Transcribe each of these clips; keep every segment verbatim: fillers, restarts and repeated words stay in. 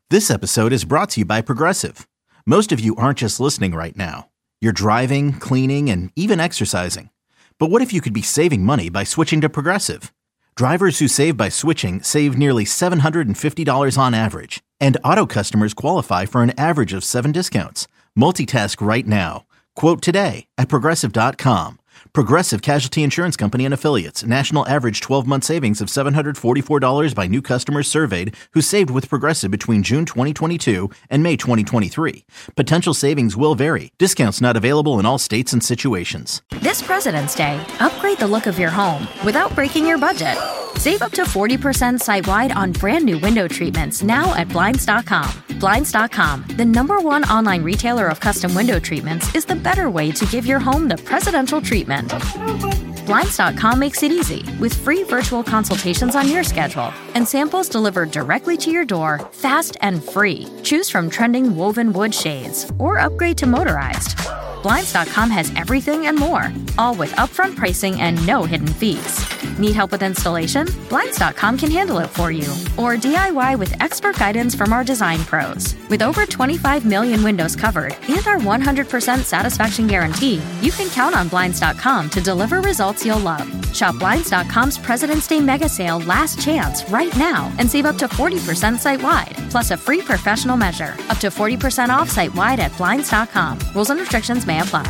This episode is brought to you by Progressive. Most of you aren't just listening right now. You're driving, cleaning, and even exercising. But what if you could be saving money by switching to Progressive? Drivers who save by switching save nearly seven hundred fifty dollars on average. And auto customers qualify for an average of seven discounts. Multitask right now. Quote today at Progressive dot com. Progressive Casualty Insurance Company and Affiliates. National average twelve-month savings of seven hundred forty-four dollars by new customers surveyed who saved with Progressive between June twenty twenty-two and May twenty twenty-three. Potential savings will vary. Discounts not available in all states and situations. This President's Day, upgrade the look of your home without breaking your budget. Save up to forty percent site-wide on brand new window treatments now at Blinds dot com. Blinds dot com, the number one online retailer of custom window treatments, is the better way to give your home the presidential treatment. Blinds dot com makes it easy with free virtual consultations on your schedule and samples delivered directly to your door, fast and free. Choose from trending woven wood shades or upgrade to motorized. Blinds dot com has everything and more, all with upfront pricing and no hidden fees. Need help with installation? Blinds dot com can handle it for you. Or D I Y with expert guidance from our design pros. With over twenty-five million windows covered and our one hundred percent satisfaction guarantee, you can count on Blinds dot com to deliver results you'll love. Shop Blinds dot com's President's Day Mega Sale Last Chance right now and save up to forty percent site-wide, plus a free professional measure. Up to forty percent off site-wide at Blinds dot com. Rules and restrictions may apply.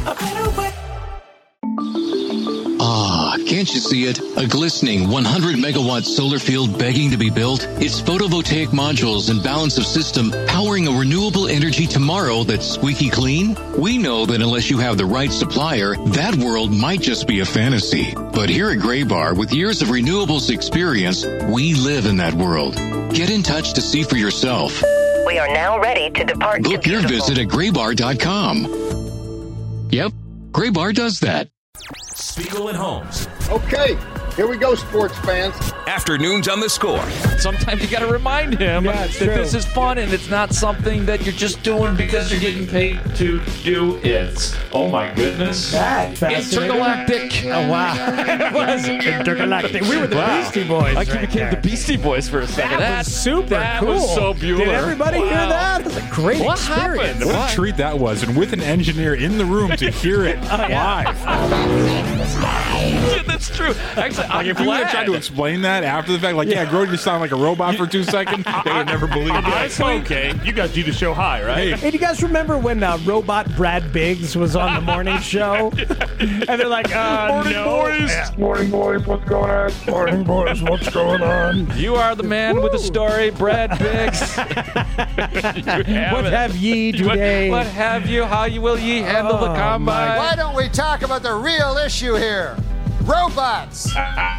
Ah, can't you see it? A glistening one hundred megawatt solar field begging to be built? It's photovoltaic modules and balance of system powering a renewable energy tomorrow that's squeaky clean? We know that unless you have the right supplier, that world might just be a fantasy. But here at Graybar, with years of renewables experience, we live in that world. Get in touch to see for yourself. We are now ready to depart. Book to your visit at graybar dot com. Yep, Graybar does that. Spiegel and Holmes. Okay, here we go, sports fans. Afternoons on the Score. Sometimes you got to remind him yeah, that true. this is fun and it's not something that you're just doing because you're getting paid to do it. Oh my goodness. That Intergalactic. Oh, wow. It was intergalactic. We were the Wow. Beastie Boys. I right became there. the Beastie Boys for a second. That was super that cool. was so beautiful. Did everybody Wow. hear that? It was a great What experience. happened? What What? a treat that was, and with an engineer in the room to hear it live. Yeah, that's true. Actually, I'm Like if we would have glad. tried to explain that after the fact, like, yeah, Grody just sounded like a robot for two seconds, they would never believe it. It's okay. You guys do the show high, right? Hey, Hey, do you guys remember when uh, robot Brad Biggs was on the morning show? And they're like, uh, Morning, no. boys. Yeah. Morning, boys. What's going on? Morning, boys. What's going on? You are the man with the story, Brad Biggs. What have ye today? What, what have you? How you will ye handle the Oh, combine? Why don't we talk about the real issue here? Robots!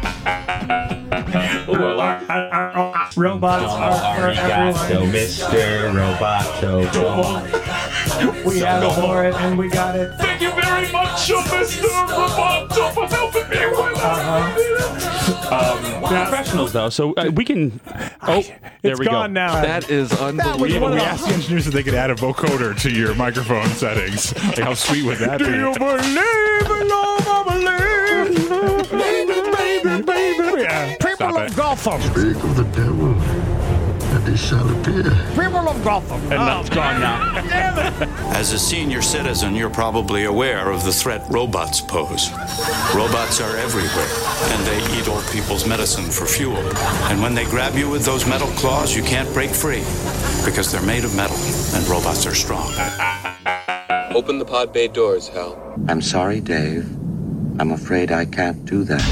Robots are everyone. Mister Roboto. We asked for it and we got it. Thank you very much, Mister Roboto, for helping me with Uh-huh. Um, professionals, though, so uh, we can. Oh, there It's we gone go. now. That is was unbelievable. one we of asked the engineers if they could add a vocoder to your microphone settings. Like, how sweet would that be? Do you believe in love? I believe. Baby, baby, baby. Yeah. People Stop of it. Gotham. Speak of the devil, and he shall appear. People of Gotham. And that's gone now. As a senior citizen, you're probably aware of the threat robots pose. Robots are everywhere, and they eat old people's medicine for fuel. And when they grab you with those metal claws, you can't break free, because they're made of metal, and robots are strong. Open the pod bay doors, Hal. I'm sorry, Dave. I'm afraid I can't do that.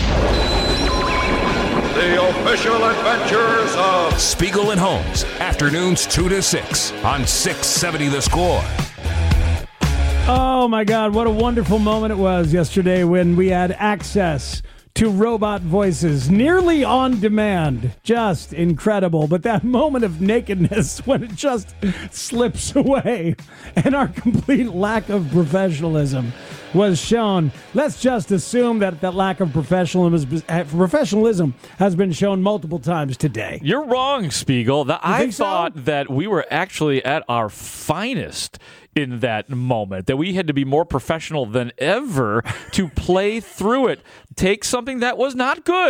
The official adventures of Spiegel and Holmes. Afternoons two to six on six seventy The Score. Oh my God, what a wonderful moment it was yesterday when we had access to robot voices nearly on demand. Just incredible. But that moment of nakedness when it just slips away and our complete lack of professionalism was shown. Let's just assume that that lack of professionalism professionalism has been shown multiple times today. You're wrong, Spiegel. The, I think so? thought that we were actually at our finest in that moment, that we had to be more professional than ever to play through it, take something that was not good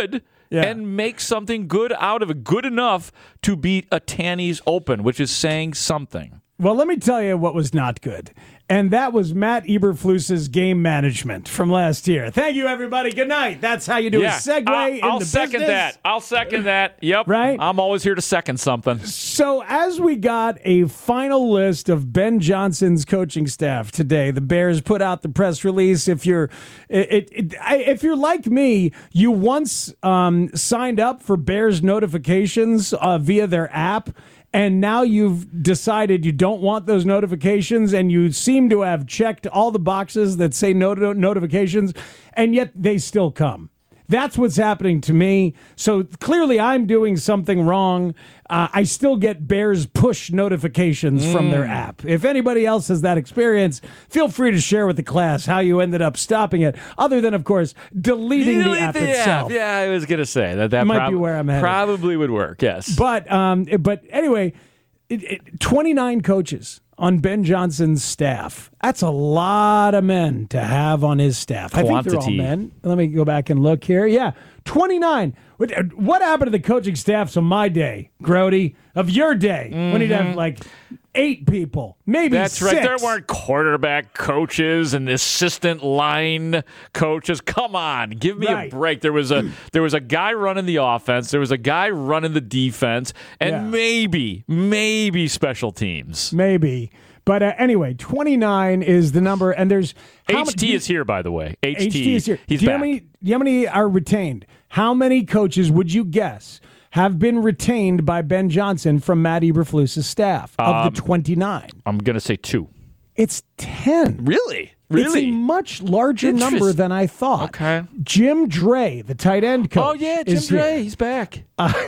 Yeah. and make something good out of it, good enough to beat a Tanny's Open, which is saying something. Well, let me tell you what was not good. And that was Matt Eberflus's game management from last year. Thank you, everybody. Good night. That's how you do Yeah, a segue I'll, into I'll second business. that. I'll second that. Yep. Right? I'm always here to second something. So as we got a final list of Ben Johnson's coaching staff today, the Bears put out the press release. If you're, it, it, it, I- if you're like me, you once um, signed up for Bears notifications uh, via their app. And now you've decided you don't want those notifications, and you seem to have checked all the boxes that say not- notifications, and yet they still come. That's what's happening to me. So clearly I'm doing something wrong. Uh, I still get Bears push notifications mm. from their app. If anybody else has that experience, feel free to share with the class how you ended up stopping it, other than, of course, deleting Delete the app the itself. App. Yeah, I was going to say that that might prob- be where I'm headed. Probably would work, yes. But, um, but anyway, it, it, twenty-nine coaches on Ben Johnson's staff. That's a lot of men to have on his staff. Quantity. I think they're all men. Let me go back and look here. Yeah, twenty-nine. What, what happened to the coaching staffs of my day, Grody? Of your day, mm-hmm. when he'd have like eight people, maybe That's six. right. There weren't quarterback coaches and assistant line coaches. Come on, give me Right. a break. There was a there was a guy running the offense. There was a guy running the defense, and Yeah. maybe maybe special teams. Maybe. But uh, anyway, twenty-nine is the number, and there's how H T many, is here, by the way. H T, H T is here. He's do you back. know how many, do you know how many are retained? How many coaches would you guess have been retained by Ben Johnson from Matt Eberflus's staff of Um, the twenty-nine? I'm gonna say two. It's ten. Really? It's Really? a much larger number Interest- than I thought. Okay. Jim Dre, the tight end coach. Oh yeah, Jim is Dre. here. He's back.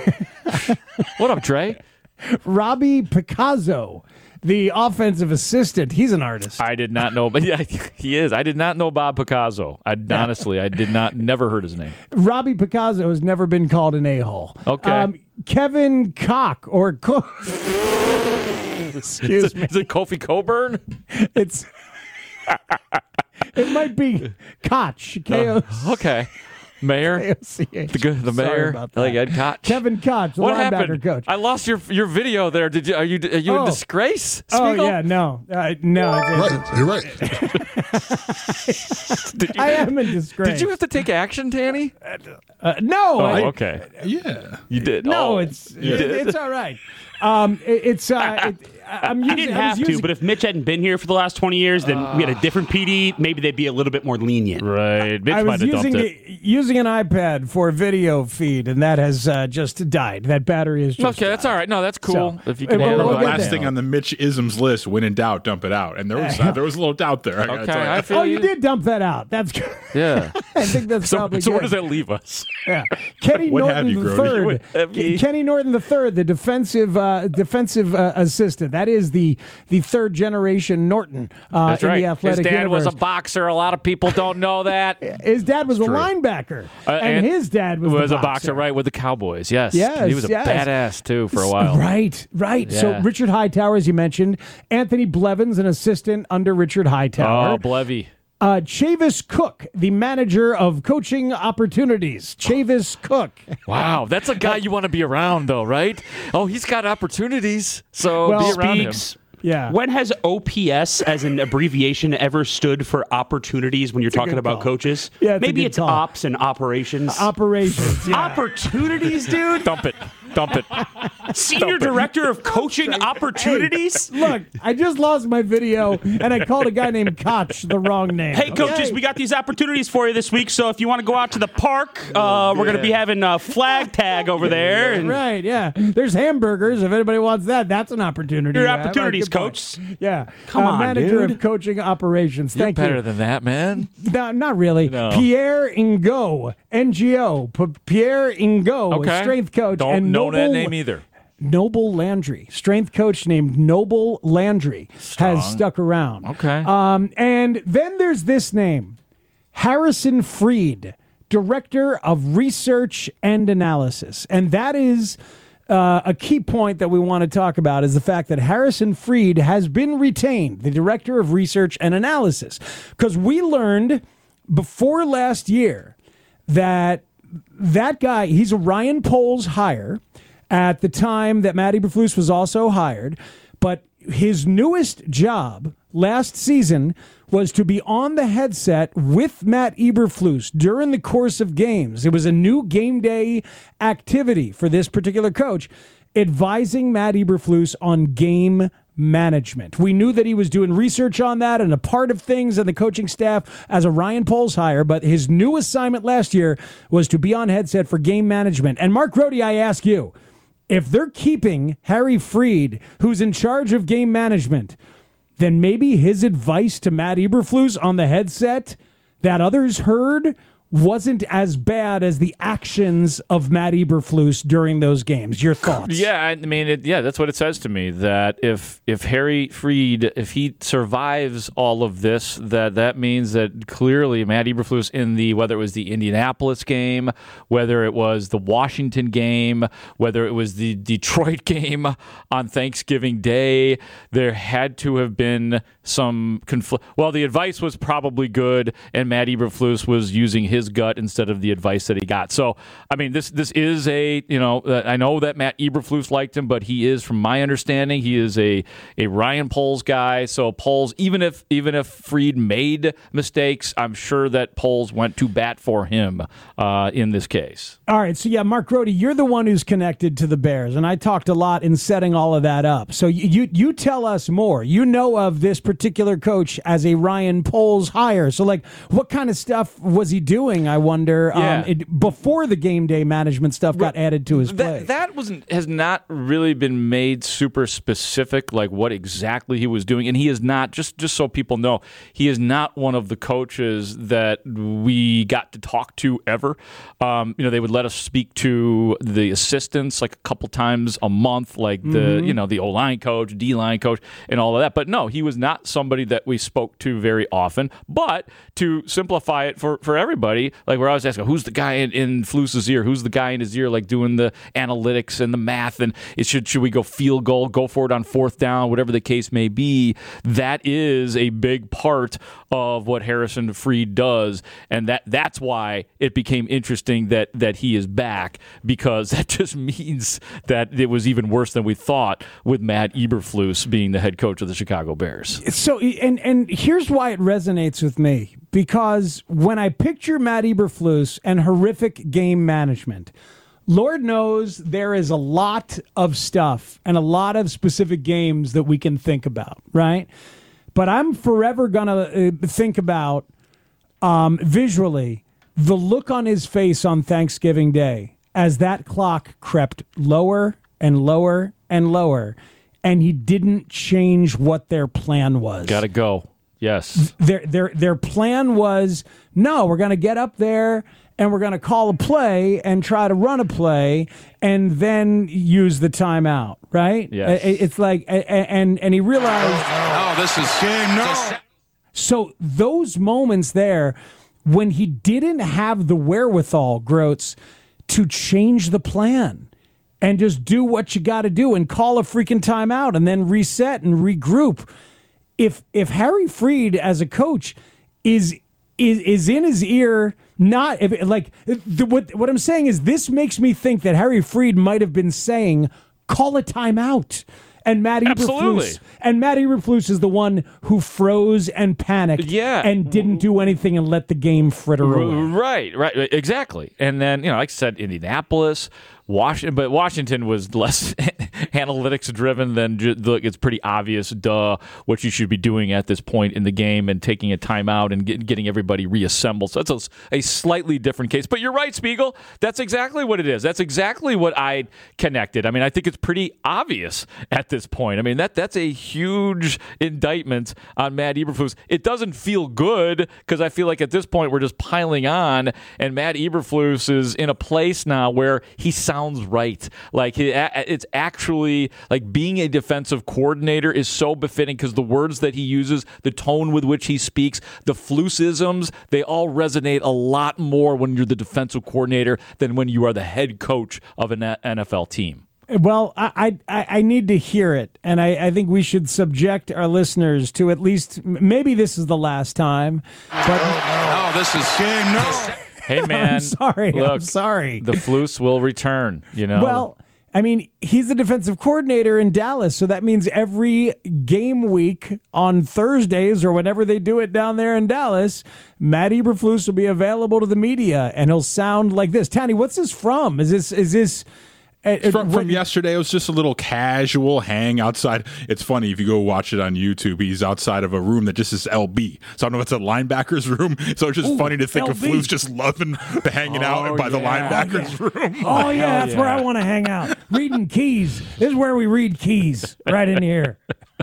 What up, Dre? Robbie Picasso, the offensive assistant. He's an artist. I did not know, but yeah, he is. I did not know Bob Picasso. I honestly, I did not, never heard his name. Robbie Picasso has never been called an a-hole. Okay. Kevin Koch or Co- excuse is it, me. Is it Kofi Coburn? It's it might be Koch. K O Okay. Mayor, K O C H. the good, the Sorry mayor, about that. like Ed Koch. Kevin Koch, the What linebacker happened? coach. I lost your your video there. Did you? Are you? Are you Oh. in disgrace? Oh Spiegel? yeah, no, uh, no. it- it- Right, you're right. Did you, I am in disgrace. Did you have to take action, Tanny? Uh, no, Oh, I, okay. Yeah. You did. no. Oh, It's you it- did. it's all right. Um, it, it's uh, it, I'm using, I didn't I was have to, using- but if Mitch hadn't been here for the last twenty years, then we had a different P D. Maybe they'd be a little bit more lenient. Right. Mitch I might was have dumped using it. a, using an iPad for a video feed, and that has uh, just died. That battery is just Okay, that's all right. No, that's cool. So, if you uh, can we'll- handle we'll the it. get last there. thing on the Mitch isms list, when in doubt, dump it out. And there was uh, there was a little doubt there. I gotta Okay, tell you. I feel Oh, you you. did dump that out. That's good. Yeah. I think that's So, probably so good. where does that leave us? Yeah, Kenny What have Norton you, the Grody? third. What have you? Kenny Norton the third, the defensive uh, defensive uh, assistant. That is the the third generation Norton uh, That's in right. the athletic His dad universe. was a boxer. A lot of people don't know that. His dad was a true. linebacker, Uh, and, his dad was, was the a boxer, right, with the Cowboys. Yes. Yes, He was a yes. badass, too, for a while. Right, right. So Yeah. Richard Hightower, as you mentioned, Anthony Blevins, an assistant under Richard Hightower. Oh, Blevy. Uh, Chavis Cook, the manager of coaching opportunities. Chavis Cook. Wow, that's a guy you want to be around, though, right? Oh, he's got opportunities, so Well, be around him. Speaks. Yeah. When has O P S as an abbreviation ever stood for opportunities when you're a talking good about call. coaches? Yeah, it's a Maybe good it's call. ops and operations. Operations. Yeah. Opportunities, dude? Dump it. Dump it. Senior Dump it. Director of Coaching Opportunities? Look, I just lost my video, and I called a guy named Koch the wrong name. Hey, coaches, Okay. we got these opportunities for you this week. So if you want to go out to the park, uh, we're going to be having a flag tag over there. And Right, yeah. There's hamburgers. If anybody wants that, that's an opportunity. Your to have. opportunities, Good point. coach. Yeah. Come uh, on, manager dude. of coaching operations. You're Thank better you. than that, man. No, not really. No. Pierre Ingo, N G O. P- Pierre Ingo, Okay. strength coach. Don't and know Noble, that name either. Noble Landry, strength coach named Noble Landry, Strong. has stuck around. Okay. Um, and then there's this name, Harrison Freed, Director of Research and Analysis. And that is uh, a key point that we want to talk about, is the fact that Harrison Freed has been retained, the Director of Research and Analysis. Because we learned before last year that that guy, he's a Ryan Poles hire at the time that Matt Eberflus was also hired, but his newest job last season was to be on the headset with Matt Eberflus during the course of games. It was a new game day activity for this particular coach, advising Matt Eberflus on game management. We knew that he was doing research on that and a part of things and the coaching staff as a Ryan Poles hire, but his new assignment last year was to be on headset for game management. And Mark Grody, I ask you, if they're keeping Harry Freed, who's in charge of game management, then maybe his advice to Matt Eberflus on the headset that others heard wasn't as bad as the actions of Matt Eberflus during those games. Your thoughts? Yeah, I mean, it, yeah, that's what it says to me, that if if Harry Freed, if he survives all of this, that that means that clearly Matt Eberflus in the, whether it was the Indianapolis game, whether it was the Washington game, whether it was the Detroit game on Thanksgiving Day, there had to have been some conflict. Well, the advice was probably good, and Matt Eberflus was using his gut instead of the advice that he got. So, I mean, this this is a, you know, uh, I know that Matt Eberflus liked him, but he is, from my understanding, he is a a Ryan Poles guy. So Poles, even if even if Freed made mistakes, I'm sure that Poles went to bat for him uh, in this case. All right, so yeah, Mark Grody, you're the one who's connected to the Bears, and I talked a lot in setting all of that up. So you you, you tell us more. You know of this particular coach as a Ryan Poles hire. So, like, what kind of stuff was he doing? I wonder, Yeah. um, it, before the game day management stuff got added to his play. That, that wasn't has not really been made super specific, like what exactly he was doing. And he is not, just, just so people know, he is not one of the coaches that we got to talk to ever. Um, you know, they would let us speak to the assistants like a couple times a month, like the, Mhm. you know, the O-line coach, D-line coach, and all of that. But no, he was not somebody that we spoke to very often. But to simplify it for, for everybody, like we're always asking, who's the guy in, in Flus's ear? Who's the guy in his ear, like doing the analytics and the math? And it should should we go field goal, go for it on fourth down, whatever the case may be? That is a big part of what Harrison Freed does, and that that's why it became interesting that that he is back, because that just means that it was even worse than we thought with Matt Eberflus being the head coach of the Chicago Bears. So, and and here's why it resonates with me, because when I picture Matt Eberflus and horrific game management, Lord knows there is a lot of stuff and a lot of specific games that we can think about, right? But I'm forever going to uh, think about um, visually the look on his face on Thanksgiving Day as that clock crept lower and lower and lower, and he didn't change what their plan was. Got to go. Yes. Their their their plan was, no, we're going to get up there and we're going to call a play and try to run a play and then use the timeout, right? Yes. It's like, and and he realized, Oh, this is game no. so those moments there when he didn't have the wherewithal, Groats, to change the plan and just do what you got to do and call a freaking timeout and then reset and regroup. If if Harry Freed as a coach is is is in his ear, not if, like the, what what I'm saying is, this makes me think that Harry Freed might have been saying, call a timeout. And Matt Absolutely. Eberflus and Matt Eberflus is the one who froze and panicked, Yeah. and didn't do anything and let the game fritter away. Right, right, exactly. And then, you know, like I said, Indianapolis, Washington, but Washington was less analytics driven than ju- look. It's pretty obvious, duh, what you should be doing at this point in the game and taking a timeout and get, getting everybody reassembled. So that's a, a slightly different case. But you're right, Spiegel. That's exactly what it is. That's exactly what I connected. I mean, I think it's pretty obvious at this point. I mean, that that's a huge indictment on Matt Eberflus. It doesn't feel good because I feel like at this point we're just piling on, and Matt Eberflus is in a place now where he sounds right. Like he, it's actually like being a defensive coordinator is so befitting because the words that he uses, the tone with which he speaks, the Flusisms, they all resonate a lot more when you're the defensive coordinator than when you are the head coach of an N F L team. Well, I, I I need to hear it, and I, I think we should subject our listeners to at least, maybe this is the last time, but Oh, this is game no. Hey, man. I'm sorry. Look, I'm sorry. The Flus will return, you know? Well, I mean, he's the defensive coordinator in Dallas, so that means every game week on Thursdays or whenever they do it down there in Dallas, Matt Eberflus will be available to the media, and he'll sound like this. Tony, what's this from? Is this is this? Uh, from, what, from yesterday, it was just a little casual hang outside. It's funny, if you go watch it on YouTube, he's outside of a room that just says L B. So I don't know if it's a linebacker's room. So it's just Ooh, funny to think L B. of Flus just loving hanging Oh, out by the yeah. linebacker's room. Oh, yeah, that's yeah. where I want to hang out. Reading keys. This is where we read keys, right in here.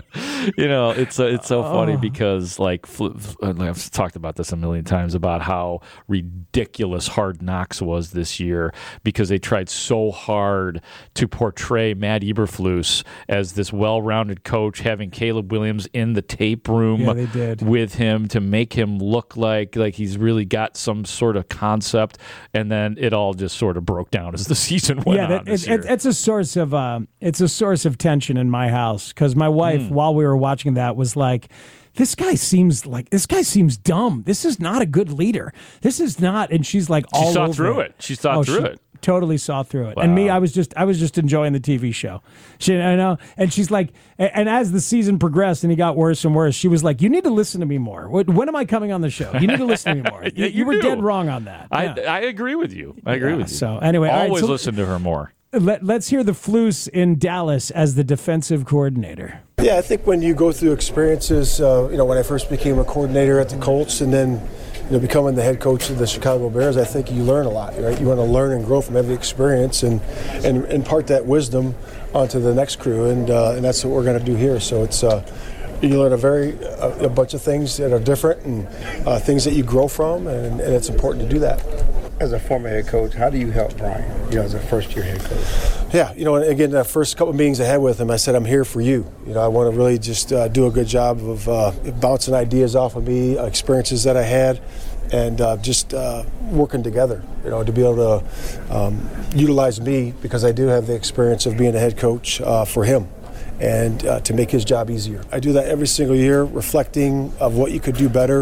You know, it's uh, it's so funny Oh. because, like, Flu- I've talked about this a million times about how ridiculous Hard Knocks was this year because they tried so hard to portray Matt Eberflus as this well-rounded coach, having Caleb Williams in the tape room Yeah, they did. with him to make him look like like he's really got some sort of concept, and then it all just sort of broke down as the season went yeah, on. that, this it, year. it, it's a source of uh, it's a source of tension in my house because my wife, Mm. while we were watching that, was like, "This guy seems like this guy seems dumb. This is not a good leader. This is not." And she's like, She all saw over through it. She saw Oh, through she it. Totally saw through it. And me, Wow. I was just I was just enjoying the T V show. She, I know, and she's like, and, and as the season progressed and he got worse and worse, she was like, "You need to listen to me more. When, when am I coming on the show? You need to listen to me more. Yeah, you, you were do. dead wrong on that." I, Yeah. I agree with you. I agree Yeah, with you. so anyway, all right, always so- listen to her more. Let, let's hear the Flus in Dallas as the defensive coordinator. Yeah, I think when you go through experiences, uh, you know, when I first became a coordinator at the Colts and then, you know, becoming the head coach of the Chicago Bears, I think you learn a lot, right? You want to learn and grow from every experience and, and impart that wisdom onto the next crew, and uh, and that's what we're going to do here. So it's uh, you learn a very a, a bunch of things that are different and uh, things that you grow from, and, and it's important to do that. As a former head coach, how do you help Brian, you know, as a first-year head coach? Yeah, you know, and again, the first couple of meetings I had with him, I said, I'm here for you. You know, I want to really just uh, do a good job of uh, bouncing ideas off of me, uh, experiences that I had, and uh, just uh, working together, you know, to be able to um, utilize me because I do have the experience of being a head coach uh, for him and uh, to make his job easier. I do that every single year, reflecting of what you could do better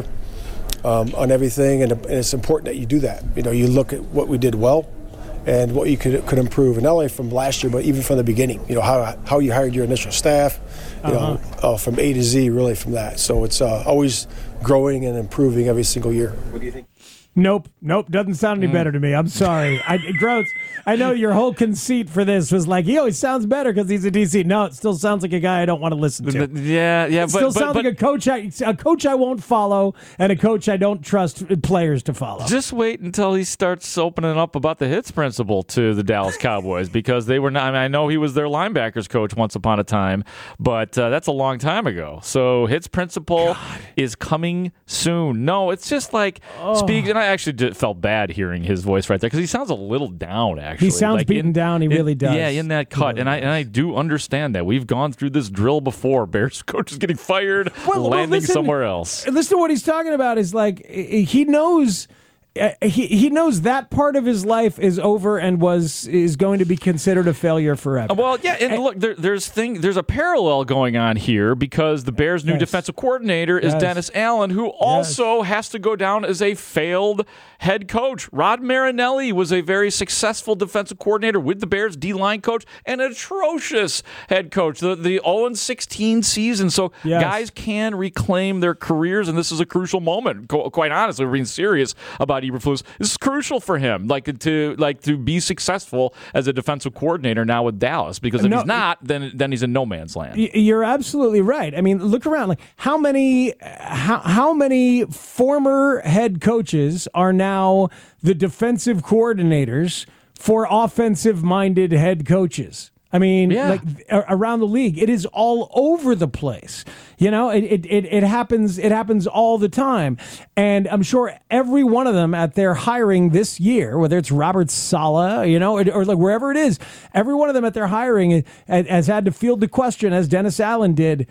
um, on everything, and, and it's important that you do that. You know, you look at what we did well and what you could could improve, and not only from last year, but even from the beginning. You know, how how you hired your initial staff, you Uh-huh. know, uh, from A to Z, really from that. So it's uh, always growing and improving every single year. What do you think? Nope, nope, doesn't sound any better to me. I'm sorry. I, Groats, I know your whole conceit for this was like, he always sounds better because he's a D C. No, it still sounds like a guy I don't want to listen to. Yeah, yeah, It but still but, sounds but like a coach I, a coach I won't follow and a coach I don't trust players to follow. just wait until he starts opening up about the hits principle to the Dallas Cowboys because they were not. I mean, I know he was their linebackers coach once upon a time, but uh, that's a long time ago. So hits principle God. is coming soon. No, it's just like Oh. speak. And I actually did, felt bad hearing his voice right there because he sounds a little down. Actually, He sounds like beaten in, down. He in- really does. Yeah, in that cut, really and I and I do understand that we've gone through this drill before. Bears coaches getting fired, Well, well, landing listen- somewhere else. Listen to what he's talking about is like he knows uh, he he knows that part of his life is over and was is going to be considered a failure forever. Well, yeah, and look, there, there's thing, there's a parallel going on here because the Bears' new Yes. defensive coordinator is Yes. Dennis Allen, who also has to go down as a failed head coach. Rod Marinelli was a very successful defensive coordinator with the Bears D-line coach and an atrocious head coach. The the oh and sixteen season, so Yes. guys can reclaim their careers, and this is a crucial moment. Qu- Quite honestly, we're being serious about Eberflus. This is crucial for him, like to like to be successful as a defensive coordinator now with Dallas. Because if No, he's not, then then he's in no man's land. Y- You're absolutely right. I mean, look around. Like how many, how how many former head coaches are now the defensive coordinators for offensive-minded head coaches? I mean, Yeah. like a- around the league, it is all over the place. You know, it, it it it happens. It happens all the time, and I'm sure every one of them at their hiring this year, whether it's Robert Saleh, you know, or, or like wherever it is, every one of them at their hiring has, has had to field the question, as Dennis Allen did.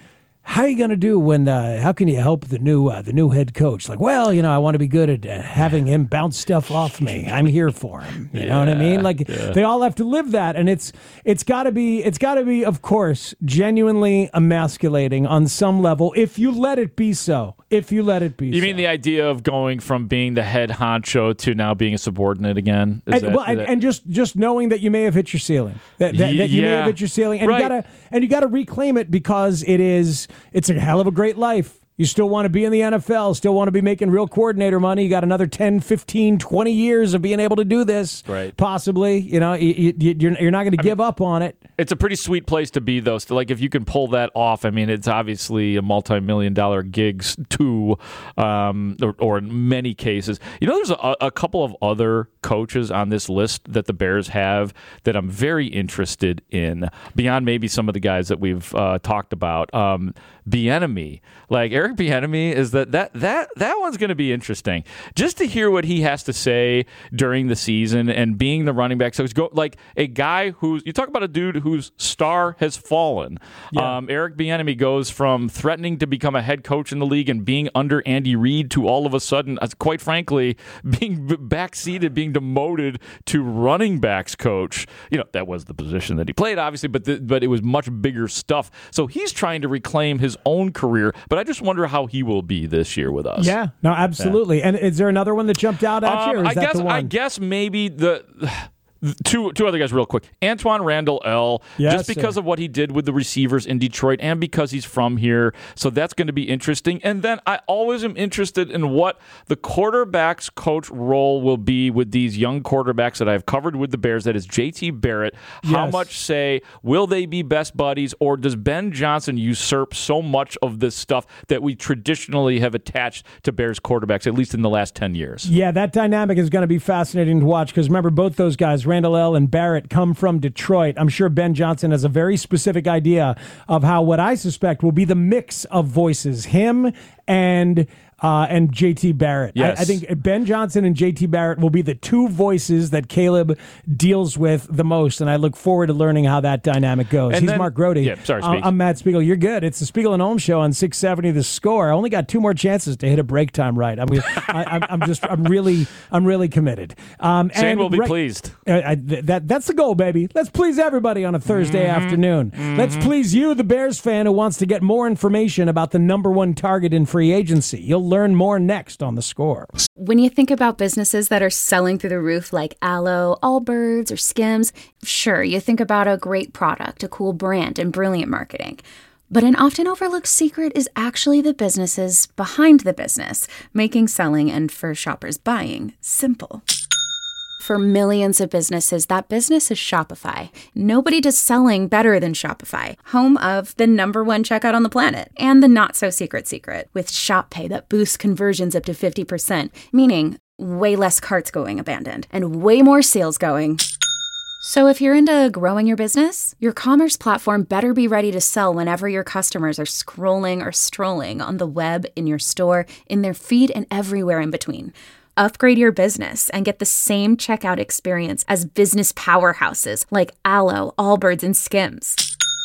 how are you going to do when, uh, how can you help the new uh, the new head coach? Like, well, you know, I want to be good at uh, having him bounce stuff off me. I'm here for him. You yeah, know what I mean? Like, yeah. they all have to live that. And it's it's got to be, it's got to be, of course, genuinely emasculating on some level if you let it be so. If you let it be You so. mean the idea of going from being the head honcho to now being a subordinate again? Is And, that, well, is and, that- and just, just knowing that you may have hit your ceiling, that, that, that you may Yeah. have hit your ceiling, and Right. you gotta and you gotta reclaim it because it is it's a hell of a great life. You still want to be in the N F L, still want to be making real coordinator money. You got another ten, fifteen, twenty years of being able to do this, Right. possibly. You know, you, you, you're, you're not going to give up on it. It's a pretty sweet place to be, though. So, like, if you can pull that off, I mean, it's obviously a multi-million dollar gigs too, um, or, or in many cases. You know, there's a, a couple of other coaches on this list that the Bears have that I'm very interested in, beyond maybe some of the guys that we've uh, talked about. Um, Bieniemy, like Eric Bieniemy, is that that that that one's going to be interesting. Just to hear what he has to say during the season and being the running back. So he's go like a guy who's you talk about a dude whose star has fallen. Yeah. Um, Eric Bieniemy goes from threatening to become a head coach in the league and being under Andy Reid to all of a sudden, uh, quite frankly, being b- backseated, being demoted to running backs coach. You know, that was the position that he played, obviously, but the, but it was much bigger stuff. So he's trying to reclaim his own career, but I just wonder how he will be this year with us. Yeah, no, absolutely. Yeah. And is there another one that jumped out at you? Or is Um, I that guess the one? I guess maybe the. Two two other guys real quick. Antoine Randall L. Yes, just because sir. of what he did with the receivers in Detroit and because he's from here. So that's going to be interesting. And then I always am interested in what the quarterback's coach role will be with these young quarterbacks that I've covered with the Bears. That is J T Barrett. How Yes. much say will they be best buddies, or does Ben Johnson usurp so much of this stuff that we traditionally have attached to Bears quarterbacks, at least in the last ten years? Yeah, that dynamic is going to be fascinating to watch because remember, both those guys, Randall L. and Barrett, come from Detroit. I'm sure Ben Johnson has a very specific idea of how what I suspect will be the mix of voices, him and uh, and J T Barrett. Yes. I, I think Ben Johnson and J T Barrett will be the two voices that Caleb deals with the most, and I look forward to learning how that dynamic goes. And He's then- Mark Grody. Yeah, sorry, Uh, Speaks. I'm Matt Spiegel. You're good. It's the Spiegel and Holmes show on six seventy The Score. I only got two more chances to hit a break time right. I'm, I, I'm, I'm just, I'm really, I'm really committed. Um, Shane and will be right- pleased. uh, I, th- that that's the goal, baby. Let's please everybody on a Thursday Mm-hmm. afternoon. Let's please you, the Bears fan who wants to get more information about the number one target in free agency. You'll learn more next on The Score. When you think about businesses that are selling through the roof like Aloe, Allbirds, or Skims, sure, you think about a great product, a cool brand, and brilliant marketing. But an often overlooked secret is actually the businesses behind the business, making selling and for shoppers buying simple. For millions of businesses, that business is Shopify. Nobody does selling better than Shopify, home of the number one checkout on the planet and the not-so-secret secret with Shop Pay that boosts conversions up to fifty percent, meaning way less carts going abandoned and way more sales going. So if you're into growing your business, your commerce platform better be ready to sell whenever your customers are scrolling or strolling on the web, in your store, in their feed, and everywhere in between. Upgrade your business and get the same checkout experience as business powerhouses like Aloe, Allbirds, and Skims.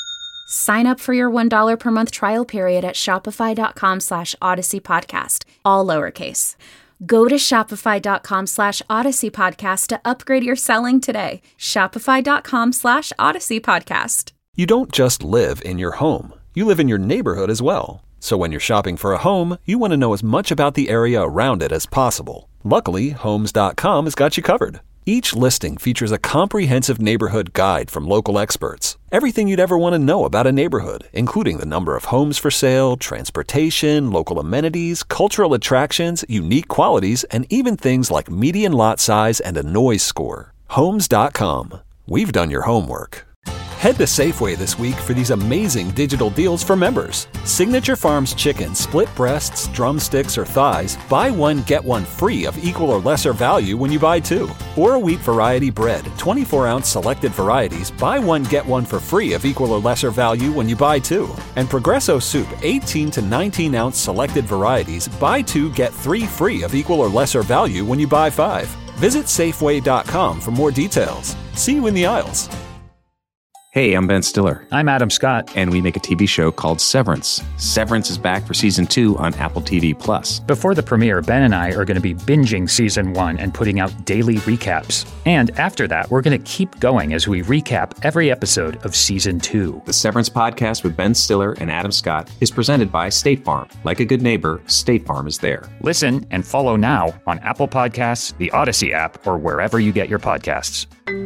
Sign up for your one dollar per month trial period at shopify.com slash Odyssey Podcast, all lowercase. Go to shopify.com slash Odyssey Podcast to upgrade your selling today. Shopify.com slash Odyssey Podcast. You don't just live in your home. You live in your neighborhood as well. So when you're shopping for a home, you want to know as much about the area around it as possible. Luckily, Homes dot com has got you covered. Each listing features a comprehensive neighborhood guide from local experts. Everything you'd ever want to know about a neighborhood, including the number of homes for sale, transportation, local amenities, cultural attractions, unique qualities, and even things like median lot size and a noise score. Homes dot com. We've done your homework. Head to Safeway this week for these amazing digital deals for members. Signature Farms chicken, split breasts, drumsticks, or thighs, buy one, get one free of equal or lesser value when you buy two. Or wheat variety bread, twenty-four ounce selected varieties, buy one, get one for free of equal or lesser value when you buy two. And Progresso soup, eighteen to nineteen ounce selected varieties, buy two, get three free of equal or lesser value when you buy five. Visit Safeway dot com for more details. See you in the aisles. Hey, I'm Ben Stiller. I'm Adam Scott. And we make a T V show called Severance. Severance is back for season two on Apple T V Plus. Before the premiere, Ben and I are going to be binging season one and putting out daily recaps. And after that, we're going to keep going as we recap every episode of season two. The Severance podcast with Ben Stiller and Adam Scott is presented by State Farm. Like a good neighbor, State Farm is there. Listen and follow now on Apple Podcasts, the Odyssey app, or wherever you get your podcasts.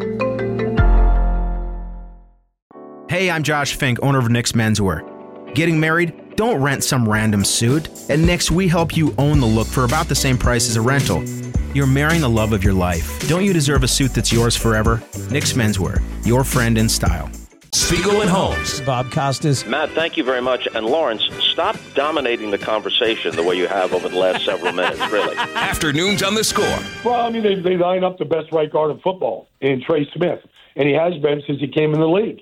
Hey, I'm Josh Fink, owner of Nick's Menswear. Getting married? Don't rent some random suit. At Nick's, we help you own the look for about the same price as a rental. You're marrying the love of your life. Don't you deserve a suit that's yours forever? Nick's Menswear, your friend in style. Spiegel and Holmes. Bob Costas. Matt, thank you very much. And Lawrence, stop dominating the conversation the way you have over the last several minutes, really. Afternoons on the Score. Well, I mean, they, they line up the best right guard in football in Trey Smith, and he has been since he came in the league.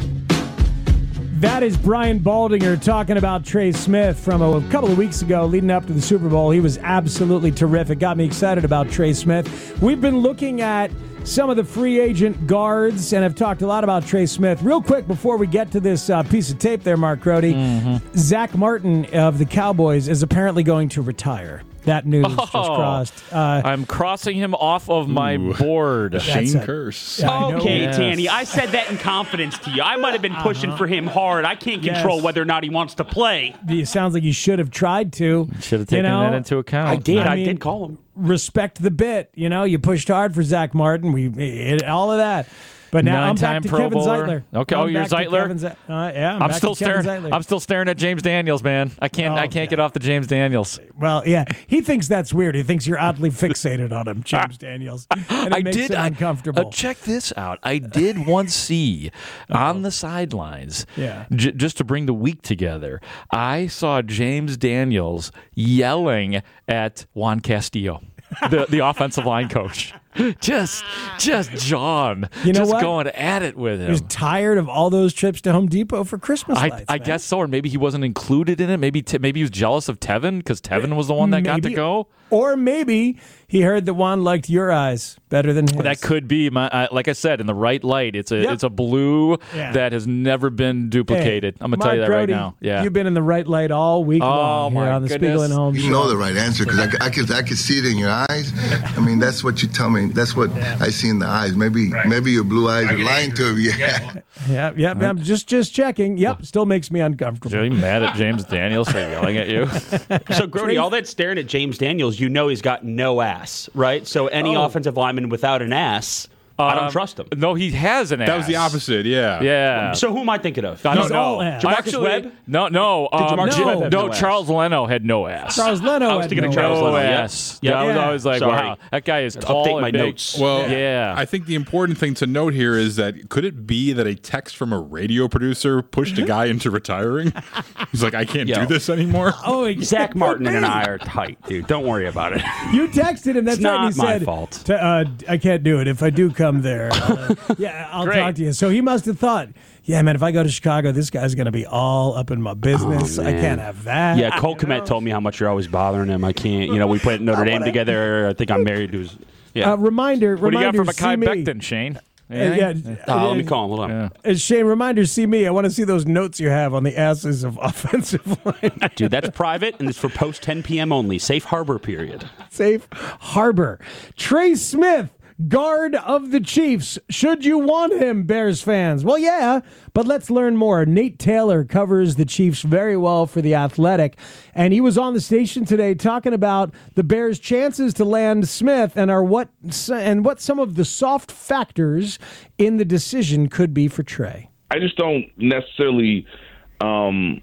That is Brian Baldinger talking about Trey Smith from a couple of weeks ago leading up to the Super Bowl. He was absolutely terrific. Got me excited about Trey Smith. We've been looking at some of the free agent guards and have talked a lot about Trey Smith. Real quick, before we get to this uh, piece of tape there, Mark Crody, mm-hmm. Zach Martin of the Cowboys is apparently going to retire. That news oh, just crossed. Uh, I'm crossing him off of my ooh, board. Shane Curse. Yeah, okay, yes. Tanny, I said that in confidence to you. I might have been pushing uh-huh. for him hard. I can't control yes. whether or not he wants to play. It sounds like you should have tried to. Should have taken you know? that into account. I did. I, I mean, did call him. Respect the bit. You know, you pushed hard for Zach Martin. We it, all of that. But now I'm back to Pro Kevin Bowler. Zeitler. Okay, I'm oh, you're Zeitler. Ze- uh, yeah, I'm, I'm back still to Kevin staring. Zeitler. I'm still staring at James Daniels, man. I can't. Oh, I can't yeah. get off the James Daniels. Well, yeah, he thinks that's weird. He thinks you're oddly fixated on him, James Daniels. And it I makes did. him I, uncomfortable. uh, check this out. I did once see on the sidelines. Yeah. J- just to bring the week together, I saw James Daniels yelling at Juan Castillo, the the offensive line coach. Just, just John. You know just what? going at it with him. He was tired of all those trips to Home Depot for Christmas I, lights. I man. guess so, or maybe he wasn't included in it. Maybe t- maybe he was jealous of Tevin because Tevin was the one that got to Maybe. go. Or maybe he heard that Juan liked your eyes better than his. That could be. My, uh, like I said, in the right light, it's a Yep. it's a blue Yeah. that has never been duplicated. Hey, I'm gonna Mark tell you that Brody, right now. Yeah, you've been in the right light all week Oh, long here my on the goodness. Spiegel and Holmes You show. know the right answer because I, I could I could see it in your eyes. I mean, that's what you tell me. That's what I see in the eyes. Maybe maybe your blue eyes are lying to me. Yeah. Yeah, yeah. I'm just just checking. Yep, still makes me uncomfortable. Are you mad at James Daniels for yelling at you? So, Grody, all that staring at James Daniels, you know he's got no ass, right? So any Oh. offensive lineman without an ass, I don't Um, trust him. No, he has an ass. That was the opposite, yeah. Yeah. So who am I thinking of? I don't He's know. all ass. Jamarcus Actually, Webb? No, no. Did Um, Jamarcus J- Webb have no, no ass? Charles Leno had no ass. Charles Leno. I was had thinking of no Charles ass. no Leno, yeah. ass. Yeah. Yeah, I was Yeah. always like, Sorry. wow, that guy is Update tall my and big. notes. Well, Yeah. I think the important thing to note here is that could it be that a text from a radio producer pushed a guy into retiring? He's like, I can't Yo. do this anymore. Oh, it Zach could Martin be. and I are tight, dude. Don't worry about it. You texted him. That's It's right. not and he my said, fault. "T- uh, I can't do it. If I do come there, uh, yeah, I'll Great. talk to you." So he must have thought, "Yeah, man, if I go to Chicago, this guy's going to be all up in my business. Oh, I man. can't have that." Yeah, Cole you know? Kmet told me how much you're always bothering him. I can't. You know, we played at Notre Dame together. I think I'm married to his. Yeah. Uh, reminder. What do you got reminder, for see Mekhi me. Becton, Shane? Uh, yeah, Oh, let me call him. Hold on. Yeah. Uh, Shane, reminder, see me. I want to see those notes you have on the asses of offensive line. Dude, that's private, and it's for post ten p.m. only. Safe harbor period. Safe harbor. Trey Smith, guard of the Chiefs. Should you want him, Bears fans? Well, yeah, but let's learn more. Nate Taylor covers the Chiefs very well for The Athletic, and he was on the station today talking about the Bears' chances to land Smith and are what and what some of the soft factors in the decision could be for Trey. I just don't necessarily um,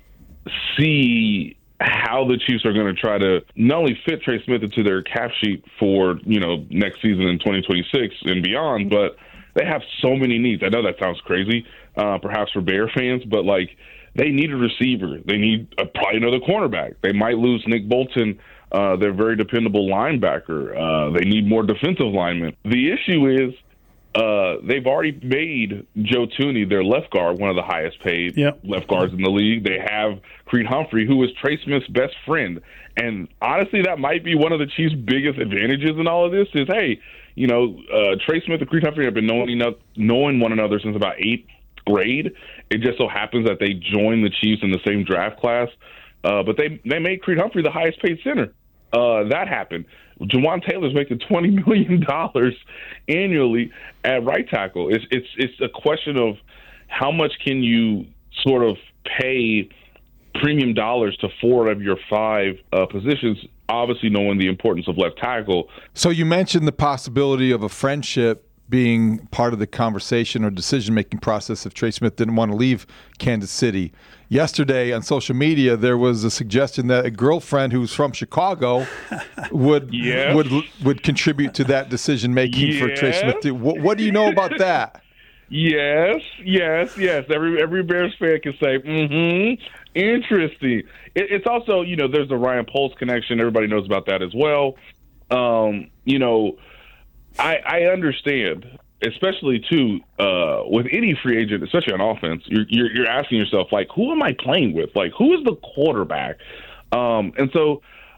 see how the Chiefs are going to try to not only fit Trey Smith into their cap sheet for, you know, next season in twenty twenty-six and beyond, but they have so many needs. I know that sounds crazy, uh, perhaps for Bear fans, but, like, they need a receiver. They need a, probably another cornerback. They might lose Nick Bolton, uh, their very dependable linebacker. Uh, they need more defensive linemen. The issue is uh, they've already made Joe Thuney, their left guard, one of the highest paid Yep. left guards in the league. They have Creed Humphrey, who is Trey Smith's best friend. And honestly, that might be one of the Chiefs' biggest advantages in all of this is, hey, you know, uh, Trey Smith and Creed Humphrey have been knowing, enough, knowing one another since about eight grade. It just so happens that they joined the Chiefs in the same draft class. Uh, but they they made Creed Humphrey the highest paid center. Uh, that happened. Jawan Taylor's making twenty million dollars annually at right tackle. It's it's it's a question of how much can you sort of pay premium dollars to four of your five uh, positions, obviously knowing the importance of left tackle. So you mentioned the possibility of a friendship being part of the conversation or decision-making process if Trey Smith didn't want to leave Kansas City. Yesterday on social media, there was a suggestion that a girlfriend who's from Chicago would yes. would would contribute to that decision-making yes. for Trey Smith. What, what do you know about that? Yes, yes, yes. Every every Bears fan can say, mm-hmm, interesting. It, it's also, you know, there's the Ryan Poles connection. Everybody knows about that as well. Um, you know, I, I understand, especially, too, uh, with any free agent, especially on offense, you're, you're, you're asking yourself, like, who am I playing with? Like, who is the quarterback? Um, and so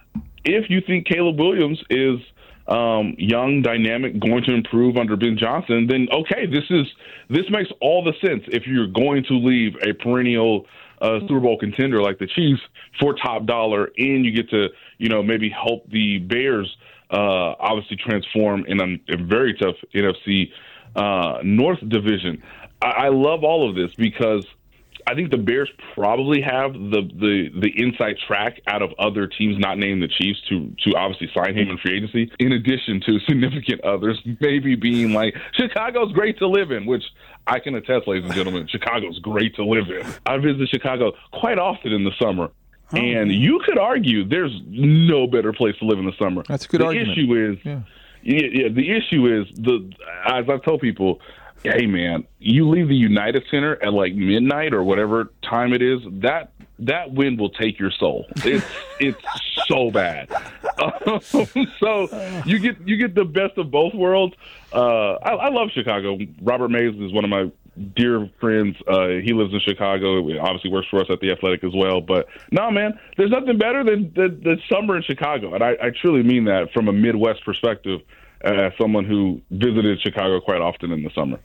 if you think Caleb Williams is – Um, young, dynamic, going to improve under Ben Johnson, then okay, this is this makes all the sense if you're going to leave a perennial uh, Super Bowl contender like the Chiefs for top dollar, and you get to, you know, maybe help the Bears uh, obviously transform in a, a very tough N F C uh, North division. I, I love all of this because I think the Bears probably have the, the, the inside track out of other teams not named the Chiefs to, to obviously sign him in free agency, in addition to significant others maybe being like, Chicago's great to live in, which I can attest, ladies and gentlemen, Chicago's great to live in. I visit Chicago quite often in the summer, oh, and you could argue there's no better place to live in the summer. That's a good the argument. The issue is, yeah. Yeah, yeah, the issue is, the as I tell people, hey, man, you leave the United Center at like midnight or whatever time it is, that that wind will take your soul. It's it's so bad. Um, so you get you get the best of both worlds. Uh, I, I love Chicago. Robert Mays is one of my dear friends. Uh, he lives in Chicago. He obviously works for us at The Athletic as well. But, no, man, there's nothing better than the, the summer in Chicago. And I, I truly mean that from a Midwest perspective as someone who visited Chicago quite often in the summer.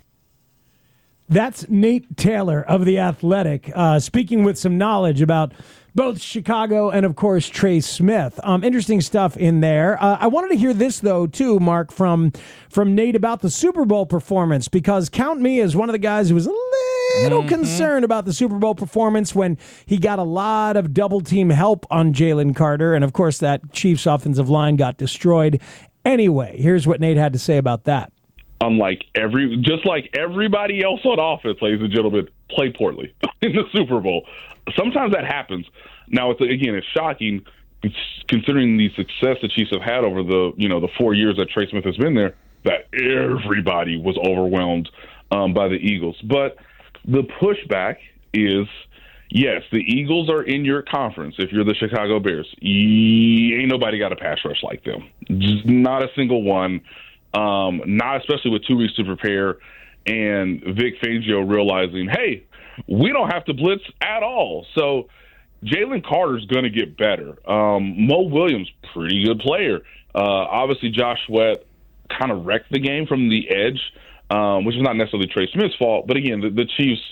That's Nate Taylor of The Athletic, uh, speaking with some knowledge about both Chicago and, of course, Trey Smith. Um, interesting stuff in there. Uh, I wanted to hear this, though, too, Mark, from from Nate about the Super Bowl performance, because count me as one of the guys who was a little mm-hmm. concerned about the Super Bowl performance when he got a lot of double-team help on Jalen Carter, and, of course, that Chiefs offensive line got destroyed. Anyway, here's what Nate had to say about that. Unlike every, just like everybody else on offense, ladies and gentlemen, play poorly in the Super Bowl. Sometimes that happens. Now, it's again, it's shocking considering the success the Chiefs have had over the, you know, the four years that Trey Smith has been there, that everybody was overwhelmed um, by the Eagles. But the pushback is, yes, the Eagles are in your conference. If you're the Chicago Bears, you, ain't nobody got a pass rush like them. Just not a single one. Um, not especially with two weeks to prepare, and Vic Fangio realizing, hey, we don't have to blitz at all. So Jalen Carter's going to get better. Um, Mo Williams, pretty good player. Uh, obviously, Josh Sweat kind of wrecked the game from the edge, um, which is not necessarily Trey Smith's fault. But again, the, the Chiefs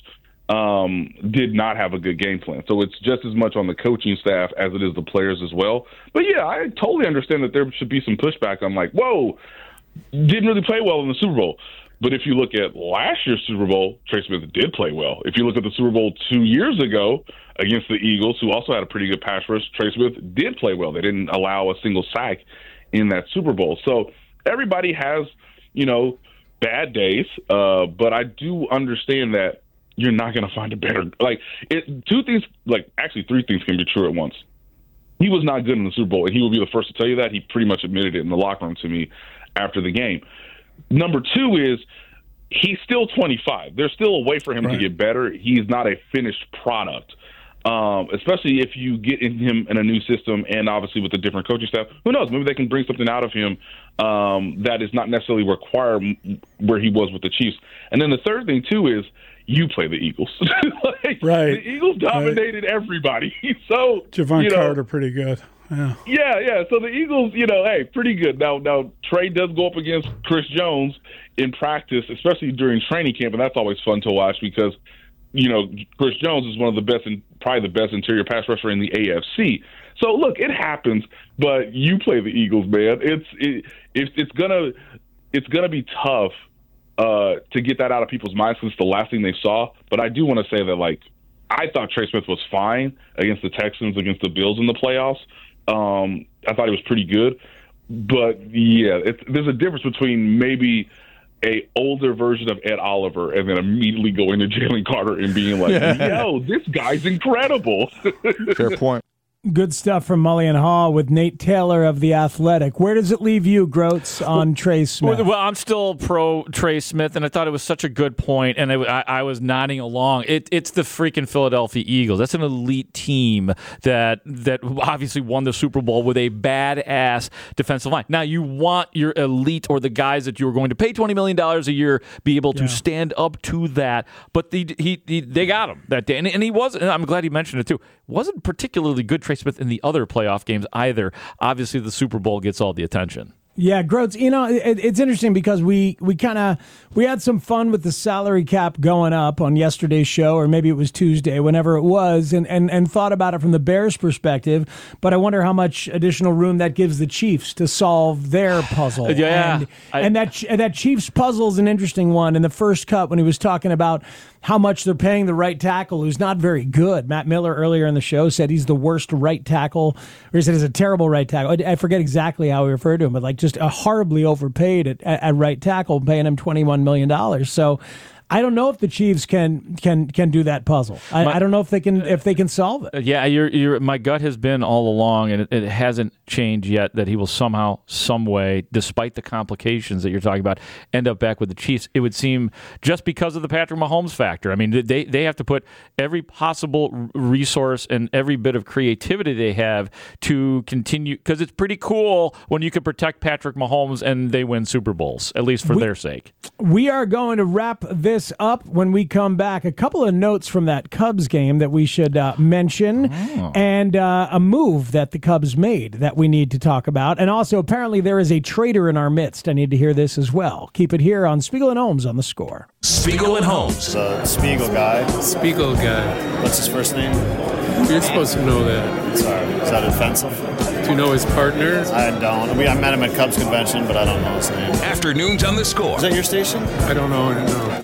um, did not have a good game plan. So it's just as much on the coaching staff as it is the players as well. But yeah, I totally understand that there should be some pushback on like, whoa, didn't really play well in the Super Bowl. But if you look at last year's Super Bowl, Trey Smith did play well. If you look at the Super Bowl two years ago against the Eagles, who also had a pretty good pass rush, Trey Smith did play well. They didn't allow a single sack in that Super Bowl. So everybody has, you know, bad days. Uh, but I do understand that you're not going to find a better – like, it, two things – like, actually three things can be true at once. He was not good in the Super Bowl, and he will be the first to tell you that. He pretty much admitted it in the locker room to me after the game. Number two is he's still twenty-five. There's still a way for him right. to get better. He's not a finished product, um, especially if you get in him in a new system and obviously with a different coaching staff. Who knows? Maybe they can bring something out of him um, that is not necessarily required where he was with the Chiefs. And then the third thing, too, is you play the Eagles. like, right. The Eagles dominated right. everybody. So Javon you know, Carter, pretty good. Yeah. yeah, yeah. So the Eagles, you know, hey, pretty good. Now, now Trey does go up against Chris Jones in practice, especially during training camp, and that's always fun to watch because you know, Chris Jones is one of the best, and probably the best interior pass rusher in the A F C. So look, it happens, but you play the Eagles, man. It's it, it's it's gonna it's gonna be tough uh, to get that out of people's minds because it's the last thing they saw. But I do want to say that, like, I thought Trey Smith was fine against the Texans, against the Bills in the playoffs. Um, I thought he was pretty good, but yeah, it's, there's a difference between maybe a older version of Ed Oliver and then immediately going to Jalen Carter and being like, yo, this guy's incredible. Fair point. Good stuff from Mully and Haw with Nate Taylor of The Athletic. Where does it leave you, Groats, on Trey Smith? Well, I'm still pro Trey Smith, and I thought it was such a good point, and it, I, I was nodding along. It, it's the freaking Philadelphia Eagles. That's an elite team that that obviously won the Super Bowl with a badass defensive line. Now, you want your elite or the guys that you're going to pay twenty million dollars a year be able to yeah. stand up to that, but the, he, he they got him that day, and, and he wasn't. And I'm glad he mentioned it too. Wasn't particularly good, Trey Smith, in the other playoff games either. Obviously, the Super Bowl gets all the attention. Yeah, Groats, you know, it, it's interesting because we, we kind of we had some fun with the salary cap going up on yesterday's show, or maybe it was Tuesday, whenever it was, and, and, and thought about it from the Bears' perspective. But I wonder how much additional room that gives the Chiefs to solve their puzzle. yeah. And, I, and that that Chiefs puzzle is an interesting one. In the first cut, when he was talking about how much they're paying the right tackle, who's not very good. Matt Miller earlier in the show said he's the worst right tackle, or he said he's a terrible right tackle. I, I forget exactly how he referred to him, but like just a horribly overpaid at, at, at right tackle, paying him twenty-one million dollars. So I don't know if the Chiefs can can can do that puzzle. I, my, I don't know if they can if they can solve it. Yeah, you're, you're, my gut has been all along, and it, it hasn't changed yet, that he will somehow, some way, despite the complications that you're talking about, end up back with the Chiefs. It would seem just because of the Patrick Mahomes factor. I mean, they they have to put every possible resource and every bit of creativity they have to continue, because it's pretty cool when you can protect Patrick Mahomes and they win Super Bowls, at least for we, their sake. We are going to wrap this up when we come back. A couple of notes from that Cubs game that we should uh, mention, oh. and uh, a move that the Cubs made that we need to talk about. And also, apparently, there is a traitor in our midst. I need to hear this as well. Keep it here on Spiegel and Holmes on The Score. Spiegel and Holmes. The Spiegel guy. Spiegel guy. What's his first name? You're supposed to know that. Sorry. Is that offensive? Do you know his partner? I don't. We, I met him at Cubs convention, but I don't know his name. Afternoons on The Score. Is that your station? I don't know. I don't know.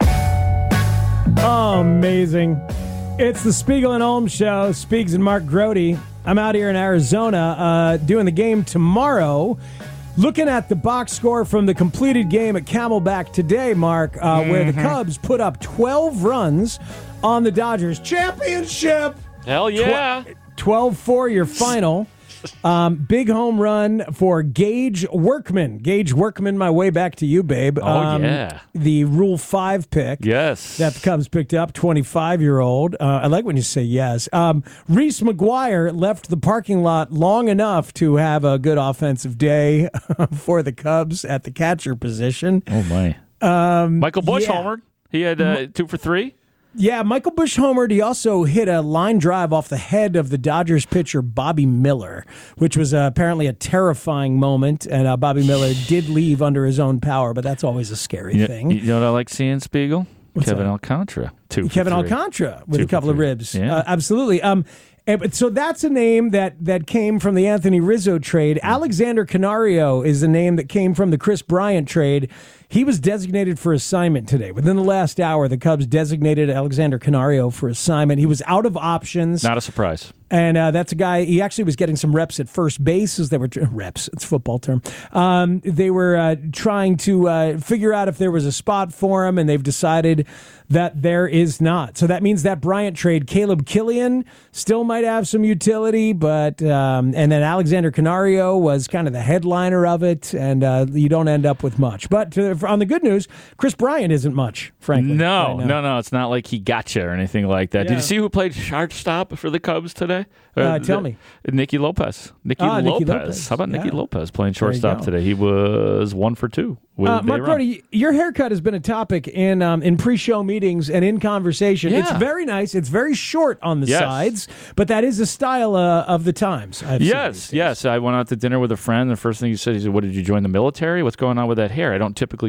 Oh, amazing. It's the Spiegel and Holmes show. Spiegs and Mark Grody. I'm out here in Arizona uh, doing the game tomorrow. Looking at the box score from the completed game at Camelback today, Mark, uh, mm-hmm. where the Cubs put up twelve runs on the Dodgers. Championship! Hell yeah. twelve four your final. Um, big home run for Gage Workman. Gage Workman, my way back to you, babe. Oh, um, yeah. The Rule five pick. Yes. That the Cubs picked up, twenty-five-year-old. Uh, I like when you say yes. Um, Reese McGuire left the parking lot long enough to have a good offensive day for the Cubs at the catcher position. Oh, my. Um, Michael Busch yeah. homered. He had uh, two for three. Yeah, Michael Busch homered. He also hit a line drive off the head of the Dodgers pitcher Bobby Miller, which was uh, apparently a terrifying moment. And uh, Bobby Miller did leave under his own power, but that's always a scary you, thing. You know what I like seeing, Spiegel? What's Kevin that? Alcantara. Two Kevin for three. Alcantara with two a couple of ribs. Yeah. Uh, absolutely. Um, and, so that's a name that, that came from the Anthony Rizzo trade. Mm. Alexander Canario is the name that came from the Chris Bryant trade. He was designated for assignment today. Within the last hour, the Cubs designated Alexander Canario for assignment. He was out of options. Not a surprise. And uh, that's a guy, he actually was getting some reps at first base as they were, reps, it's a football term. Um, they were uh, trying to uh, figure out if there was a spot for him, and they've decided that there is not. So that means that Bryant trade, Caleb Killian still might have some utility, but, um, and then Alexander Canario was kind of the headliner of it, and uh, you don't end up with much. But to, on the good news, Chris Bryant isn't much, frankly. No, right no, no. It's not like he got you or anything like that. Yeah. Did you see who played shortstop for the Cubs today? Uh, tell the, me. Nicky Lopez. Nicky, ah, Lopez. Nicky Lopez. How about yeah. Nicky Lopez playing shortstop today? He was one for two. With Uh, Mark Brody, your haircut has been a topic in um, in pre-show meetings and in conversation. Yeah. It's very nice. It's very short on the yes. sides, but that is a style uh, of the times. I've yes, yes. I went out to dinner with a friend. The first thing he said, he said, "What, did you join the military? What's going on with that hair? I don't typically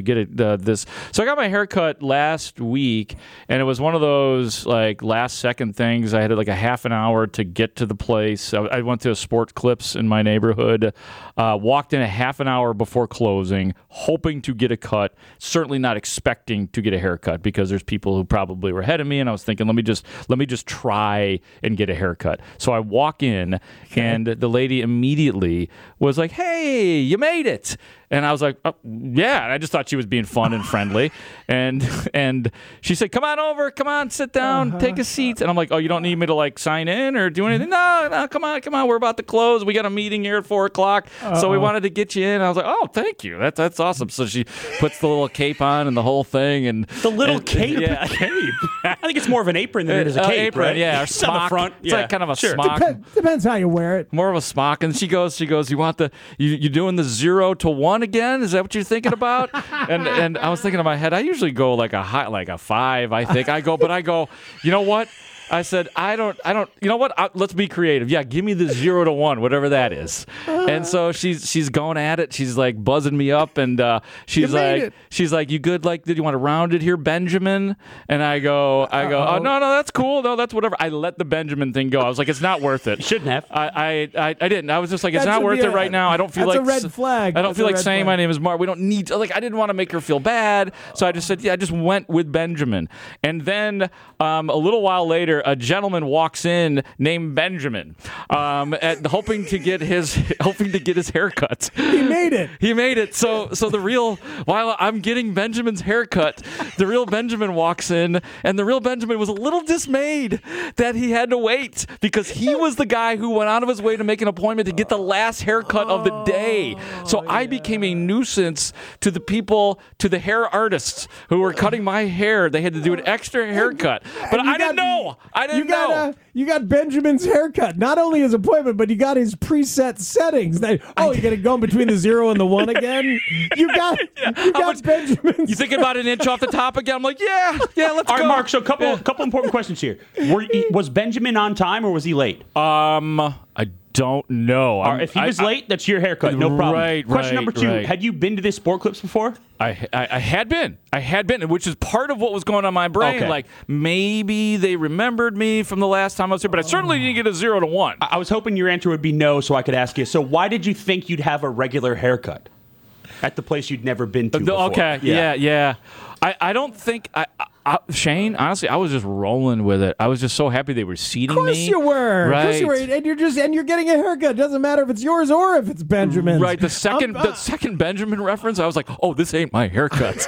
actually get it uh, this. So I got my hair cut last week, and it was one of those like last second things. I had like a half an hour to get to the place. I, I went to a Sport Clips in my neighborhood, uh, walked in a half an hour before closing, hoping to get a cut. Certainly not expecting to get a haircut because there's people who probably were ahead of me, and I was thinking, let me just let me just try and get a haircut. So I walk in, and the lady immediately was like, "Hey, you made it." And I was like, oh, yeah. And I just thought she was being fun and friendly. And and she said, come on over. Come on, sit down. Uh-huh. Take a seat. And I'm like, oh, you don't need me to, like, sign in or do anything? No, no, come on, come on. We're about to close. We got a meeting here at four o'clock. Uh-oh. So we wanted to get you in. I was like, oh, thank you. That's that's awesome. So she puts the little cape on and the whole thing. And The little and, cape? Yeah. cape. I think it's more of an apron than it is a uh, cape, apron, right? yeah. Or It's on smock. the front. It's yeah. like kind of a sure. smock. Dep- depends how you wear it. More of a smock. And she goes, she goes, you want the, you, you doing the zero to one again? Is that what you're thinking about? and and I was thinking in my head, I usually go like a high, like a five, I think. I go, but I go, you know what? I said, I don't, I don't, you know what? I, let's be creative. Yeah, give me the zero to one, whatever that is. And so she's she's going at it. She's like buzzing me up, and uh, she's like, it. she's like, you good? Like, did you want to round it here, Benjamin? And I go, I go, oh no, no, that's cool. No, that's whatever. I let the Benjamin thing go. I was like, it's not worth it. Shouldn't have. I, I, I, I didn't. I was just like, it's That not should worth be it a- right now. I don't feel that's like a red flag. I don't That's feel a like red saying flag. my name is Mark. We don't need to, like, I didn't want to make her feel bad. So I just said, yeah, I just went with Benjamin. And then um, a little while later, a gentleman walks in named Benjamin, um, at, hoping to get his hoping to get his haircut. He made it. He made it. So so the real while I'm getting Benjamin's haircut, the real Benjamin walks in, and the real Benjamin was a little dismayed that he had to wait because he was the guy who went out of his way to make an appointment to get the last haircut of the day. So I became a nuisance to the people, to the hair artists who were cutting my hair. They had to do an extra haircut, but And you I didn't got- know. I didn't you got, know. uh, you got Benjamin's haircut. Not only his appointment, but you got his preset settings. They, oh, you got to go in between the zero and the one again? You got, you got Benjamin's. You thinking about an inch off the top again? I'm like, yeah, yeah, let's All right, go. Mark, so a couple, couple important questions here. Were, was Benjamin on time or was he late? Um, I don't know. All right, if he I- was I- late, that's your haircut. No problem. Right, Question right, number two. right. Had you been to this Sport Clips before? I, I I had been. I had been, which is part of what was going on in my brain. Okay. Like, maybe they remembered me from the last time I was here, but I certainly didn't get a zero to one. I I was hoping your answer would be no, so I could ask you. So why did you think you'd have a regular haircut at the place you'd never been to The- before? Okay, yeah, yeah. I, I don't think I, I, Shane. Honestly, I was just rolling with it. I was just so happy they were seating Of course me. you were. Right. Of course you were. And you're just and you're getting a haircut. Doesn't matter if it's yours or if it's Benjamin's. Right. The second, I'm- the second Benjamin reference, I was like, "Oh, this ain't my haircut."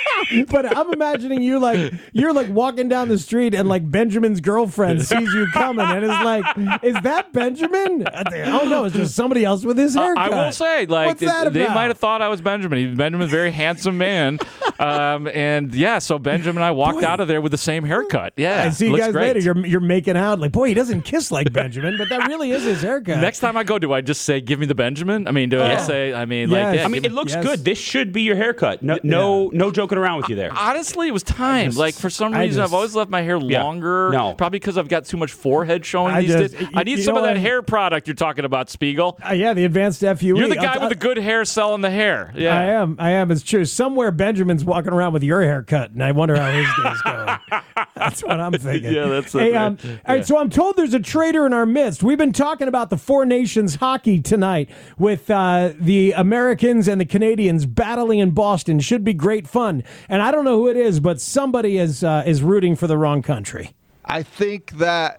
But I'm imagining you like you're like walking down the street and like Benjamin's girlfriend sees you coming and is like, "Is that Benjamin?" I think, oh no, it's just somebody else with his Uh, haircut. I will say, like, What's that they about? might have thought I was Benjamin. He, Benjamin's a very handsome man, um, and yeah. So Benjamin and I walked out of there with the same haircut. Yeah, I see you looks guys great. later. You're you're making out like, boy, he doesn't kiss like Benjamin, but that really is his haircut. Next time I go, do I just say, "Give me the Benjamin"? I mean, do I Yeah. say? I mean, Yes. like, yeah, I mean, give it me- looks Yes. good. This should be your haircut. No, no, no joking around with you there. Honestly, it was time. just- like for some I reason, just- I've always left my hair Yeah. longer. No. Probably because I've got too much forehead showing I these just- days. you- I need you some know of that what? hair product you're talking about, Spiegel. Uh, yeah, the advanced F U E. You're the guy I'll- with the good hair selling the hair. Yeah. I am. I am. It's true. Somewhere Benjamin's walking around with your haircut, and I wonder how his day's going. That's what I'm thinking. Yeah, that's hey, it, um, man. All right, so I'm told there's a traitor in our midst. We've been talking about the Four Nations hockey tonight with uh, the Americans and the Canadians battling in Boston. Should be great fun. And I don't know who it is, but somebody is uh, is rooting for the wrong country. I think that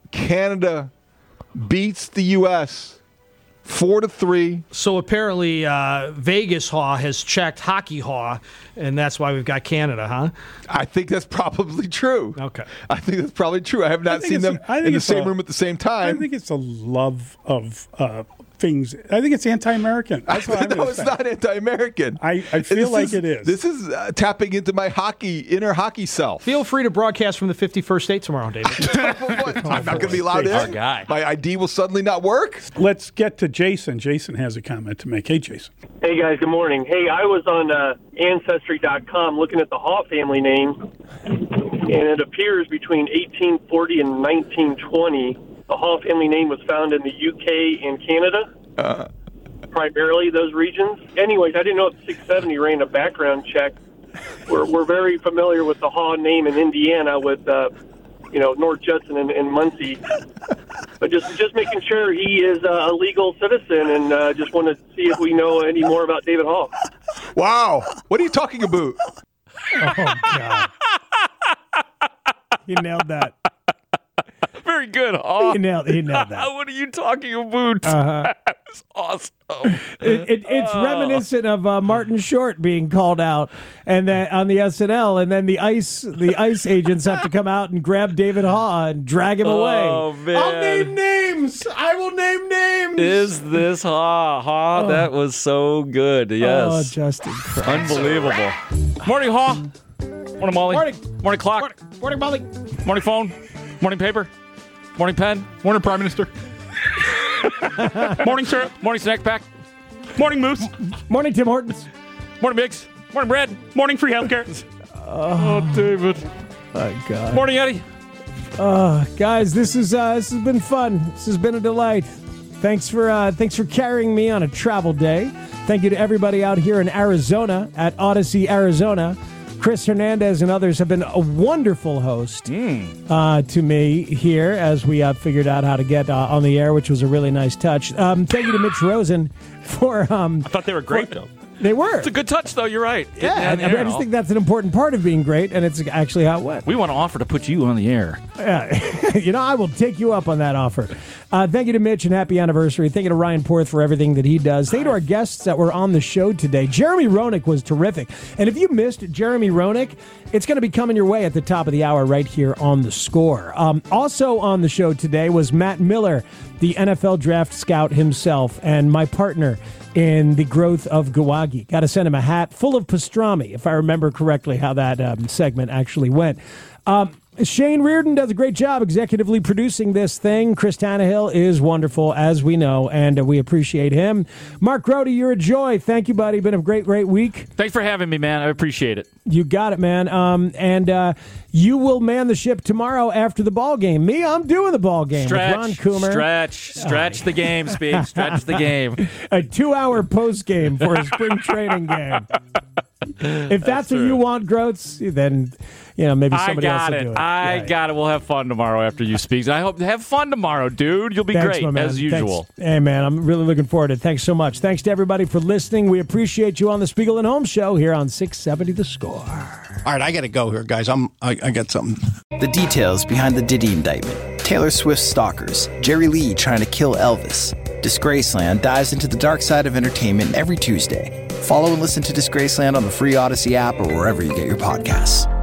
Canada beats the U S four to three. So apparently, uh, Vegas Haw has checked Hockey Haw, and that's why we've got Canada, huh? I think that's probably true. Okay. I think that's probably true. I have not think seen it's- them I think in the it's same a- room at the same I time. think it's a love of uh, things. I think it's anti-American. That's what I'm no, gonna it's say. not anti-American. I, I feel This like is- it is. This is uh, tapping into my hockey inner hockey self. Feel free to broadcast from the fifty-first state tomorrow, David. I'm not going to be allowed Our in. guy. My I D will suddenly not work. Let's get to Jason. Jason has a comment to make. Hey, Jason. Hey guys, good morning. Hey, I was on uh, Ancestry dot com looking at the Haw family name, and it appears between eighteen forty and nineteen twenty, the Haw family name was found in the U K and Canada. Uh, primarily those regions. Anyways, I didn't know if six seventy ran a background check. We're, we're very familiar with the Haw name in Indiana with, uh, you know, North Judson and, and Muncie. But just just making sure he is a legal citizen, and uh, just want to see if we know any more about David Haw. Wow. What are you talking about? Oh, God. He nailed that. Very good, Haw. He nailed, he nailed that. What are you talking about? Uh-huh. That was awesome. It, it, it's Oh. reminiscent of uh, Martin Short being called out, and then on the S N L, and then the ICE the ICE agents have to come out and grab David Haw and drag him away. Oh, man. I'll name names. I will name names. Is this Haw? Haw, Oh. that was so good. Yes. Oh, Justin Christ. Unbelievable. Morning, Haw. Morning, Molly. Morning. Morning, clock. Morning, morning, Molly. Morning, phone. Morning, paper. Morning, pen. Morning, Prime Minister. Morning, syrup. Morning, snack pack. Morning, Moose. Morning, Tim Hortons. Morning, Biggs. Morning, Brad. Morning, free healthcare. Oh, David. My God. Morning, Eddie. Uh, guys, this is uh, this has been fun. This has been a delight. Thanks for uh, thanks for carrying me on a travel day. Thank you to everybody out here in Arizona at Odyssey, Arizona. Chris Hernandez and others have been a wonderful host mm. uh, to me here as we uh, figured out how to get uh, on the air, which was a really nice touch. Um, thank you to Mitch Rosen for. Um, I thought they were great, for, though. They were. It's a good touch, though. You're right. Yeah, I, I just think that's an important part of being great, and it's actually how it went. We want to offer to put you on the air. Yeah, you know, I will take you up on that offer. Uh, thank you to Mitch and happy anniversary. Thank you to Ryan Porth for everything that he does. Thank you to our guests that were on the show today. Jeremy Roenick was terrific. And if you missed Jeremy Roenick, it's going to be coming your way at the top of the hour right here on The Score. Um, also on the show today was Matt Miller, the N F L draft scout himself, and my partner in the growth of Gawagi. Got to send him a hat full of pastrami, if I remember correctly how that um, segment actually went. Um, Shane Reardon does a great job executively producing this thing. Chris Tannehill is wonderful, as we know, and uh, we appreciate him. Mark Grody, you're a joy. Thank you, buddy. Been a great, great week. Thanks for having me, man. I appreciate it. You got it, man. Um, and uh, you will man the ship tomorrow after the ball game. Me, I'm doing the ball game Stretch, with Ron Coomer. stretch, stretch the game, Speak. Stretch the game. A two-hour post game for a spring training game. If that's, That's what true. you want, Groats, then you know maybe somebody I else got will it. do it. I Yeah. got it. We'll have fun tomorrow after you speak. I hope have fun tomorrow, dude. You'll be Thanks, great my man. as usual. Thanks. Hey, man, I'm really looking forward to it. Thanks so much. Thanks to everybody for listening. We appreciate you on the Spiegel and Holmes Show here on six seventy The Score. All right, I got to go here, guys. I'm I, I got something. The details behind the Diddy indictment. Taylor Swift stalkers. Jerry Lee trying to kill Elvis. Disgraceland dives into the dark side of entertainment every Tuesday. Follow and listen to Disgraceland on the free Odyssey app or wherever you get your podcasts.